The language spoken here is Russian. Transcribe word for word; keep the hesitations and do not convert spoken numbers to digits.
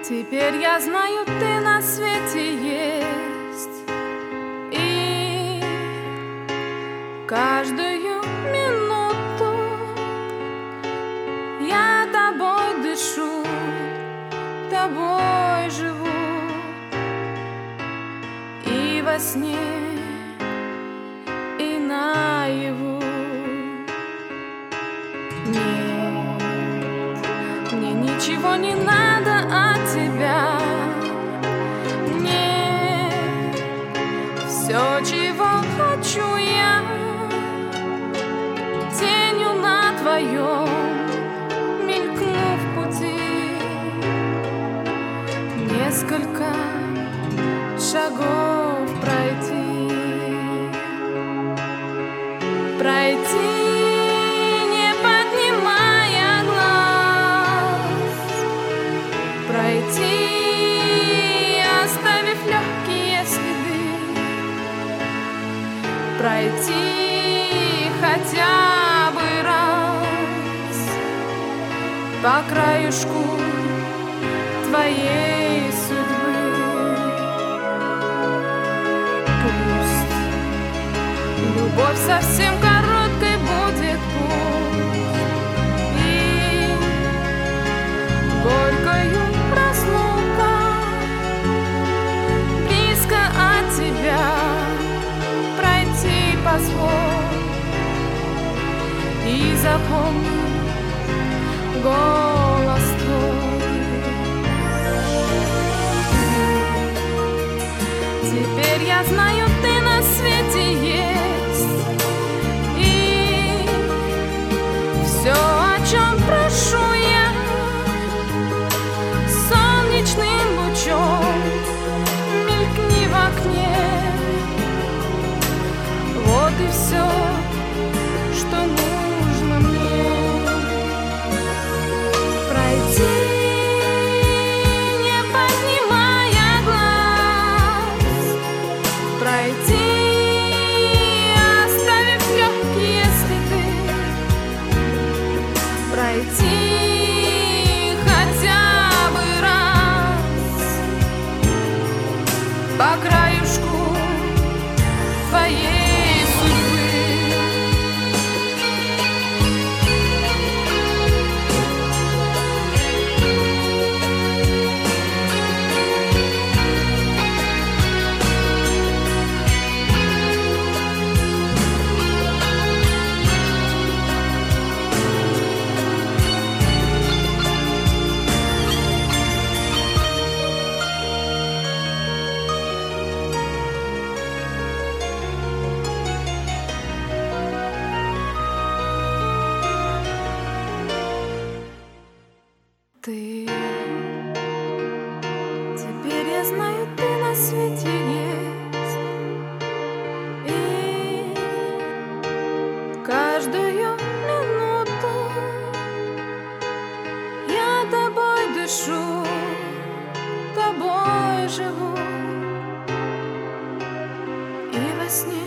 Теперь я знаю, ты на свете есть, и каждую минуту я тобой дышу, тобой живу, и во сне, и наяву. Нет, мне ничего не надо от тебя. Нет, все, чего хочу я, тенью на твоем мелькну в пути, несколько шагов пройти, пройти. Пройти, оставив легкие следы, пройти хотя бы раз по краюшку твоей судьбы. Пусть любовь совсем короткой будет, пусть и горькою разлука, близко от тебя пройти позволь, и запомни голос твой. Теперь я знаю, ты на свете есть, и все, о чем прошу я, солнечным лучом мелькни в окне. Вот и все, что нужно мне. Пройти, не поднимая глаз, пройти, оставив легкие следы, пройти хотя бы раз по краюшку твоей судьбы. Ты, теперь я знаю, ты на свете есть, и каждую минуту я тобой дышу, тобой живу, и во сне.